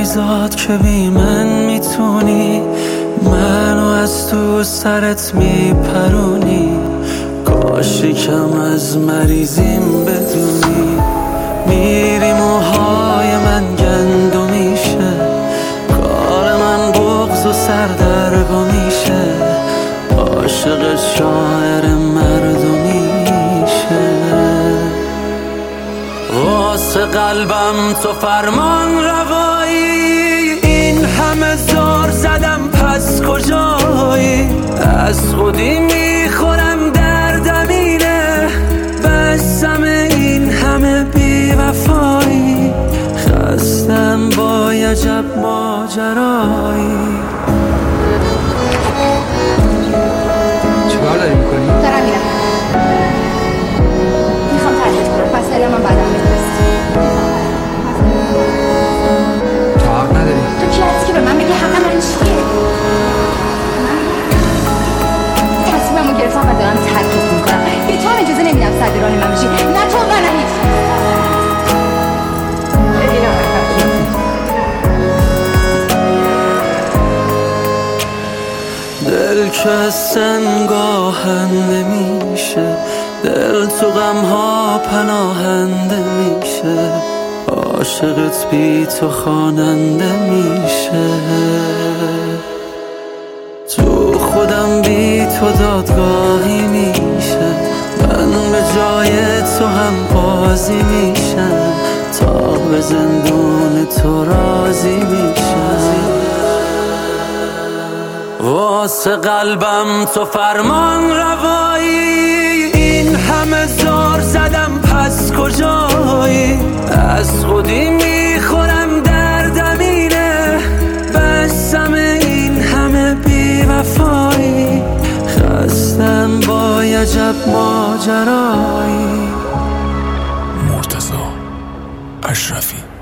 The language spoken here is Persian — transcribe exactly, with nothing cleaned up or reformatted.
عزیزات که بی من میتونی منو از تو سرت میپرونی. کاش یکم از مریضیم بدونی. میری موهای من گندو میشه، کار من بغض و سردرگم میشه. عاشق شاعر مردمی میشه. واسه قلبم تو فرمان روایی، این همه زار زدم پس کجایی؟ از خودی میخورم دردم اینه، بسم این همه بی وفایی. خستم با عجب ماجرایی. چیکار داری میکنی؟ دارم میرم، میخوام ترکت کنم، پس دارم من بعدم بفرست. تو حق نداری. تو کی هستی که به من بگی حق من چیه؟ تصمیممو گرفتم و دارم ترکت میکنم. به تو هم اجازه نمیدم سر راه من بشی، نه تو و نه هیچ. دل که از سنگ آهنده میشه، دل تو غمها پناهنده میشه. عاشقت بی تو خواننده میشه. تو خودم بی تو دادگاهی میشه، من به جای تو هم بازی میشم، تا به زندون تو راضی میشم. واسه قلبم تو فرمان روایی، این همه زار زدم پس کجایی؟ از خودی میخورم دردم اینه، بسم این همه بی وفایی. خستم با عجب ماجرایی. مرتضی اشرفی.